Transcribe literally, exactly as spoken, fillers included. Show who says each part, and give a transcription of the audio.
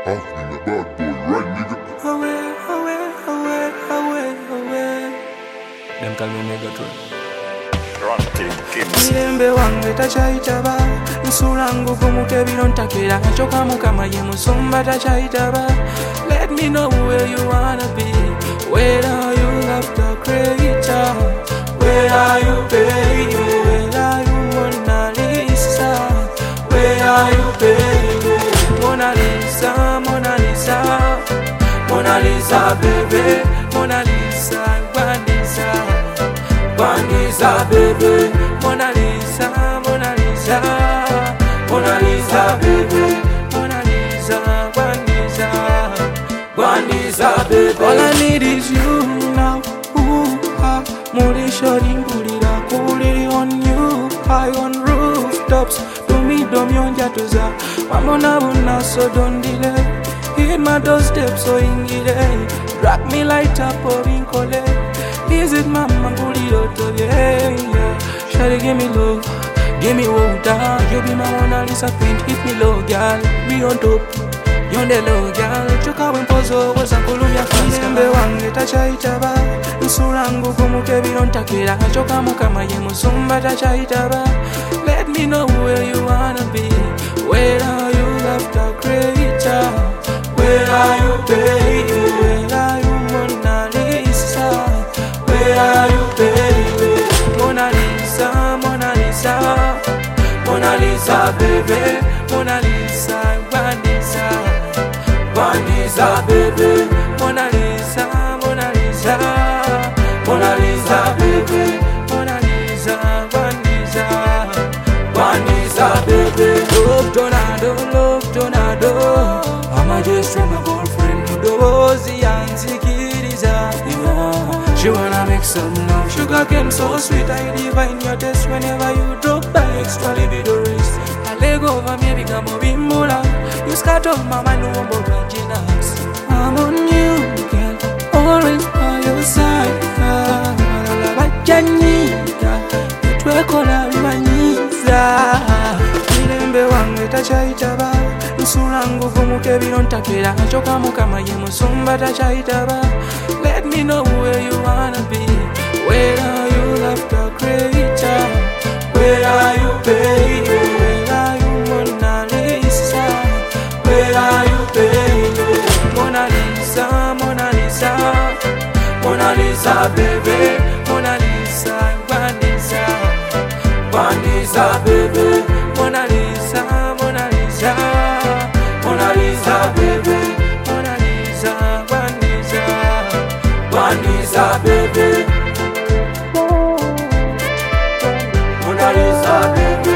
Speaker 1: Huh? You the bad boy, right, nigga?
Speaker 2: Away, away, away, away, away. Them call me Megatron. Mirembe wange takyayitaba nsulangu gumuke birontakera ncoka mukama ye musumba takyayitaba. Let me know where you wanna be. Where are you, love the creator? Where are you, baby? Where are you, Mona Lisa? Where are you, baby? Mona Lisa, Mona Lisa, Mona Lisa, baby. Mona Lisa, Gwandisa, Gwandisa, baby. Mona Lisa, Mona Lisa, Mona Lisa, baby. Mona Lisa, Gwandisa, Gwandisa, baby. All I need is you now. Ooh, ah, Muri shori mpulira kuliri on you. High on rooftops, do me do me on jatuza. Wamona buna so don't delay. Hit my doorstep so ingile. Drag me light up or inkole. Is it mama puliro to yeah, yeah. Shawty give me love, give me water. You be my Mona Lisa print, hit me low, girl. Be on top, you on the low, girl. Choka wempozo, waza kulumya fans. Mirembe wange takyayitaba nsulangu gumuke birontakera ncoka mukama ye musumba takyayitaba. Let me know where you wanna be. Where are you, love the creator? Where are you, baby? Where are you, Mona Lisa? Where are you, baby? Mona Lisa, Mona Lisa, Mona Lisa, baby. Mona Lisa, Gwandisa, Gwandisa, baby. Mona Lisa, Mona Lisa, Mona Lisa, baby. Mona Lisa, Gwandisa, Gwandisa, baby. Love tornado, love tornado. I'm just my girlfriend. Dozy and Zikiriza, yeah. She wanna make some love. Sugar cane so sweet, I divine your taste. Whenever you drop by extra libido race, I leg over me become a bimbola. You start off my mind, no one but Regina's. I'm on you, girl, always by your side. Twekola bimanyiza. Mirembe wange takyayitaba nsulangu gumuke birontakera ncoka mukama ye musumba takyayitaba. Let me know where you wanna be. Where are you, love the creator? Where are you, baby? Where are you, Mona Lisa? Where are you, baby? Mona Lisa, Mona Lisa, Mona Lisa, baby. Mona Lisa, Gwandisa, Gwandisa, baby. Mona Lisa, Mona Lisa, Mona Lisa, baby. Mona Lisa, Gwandisa, Gwandisa, baby. Mona Lisa, baby.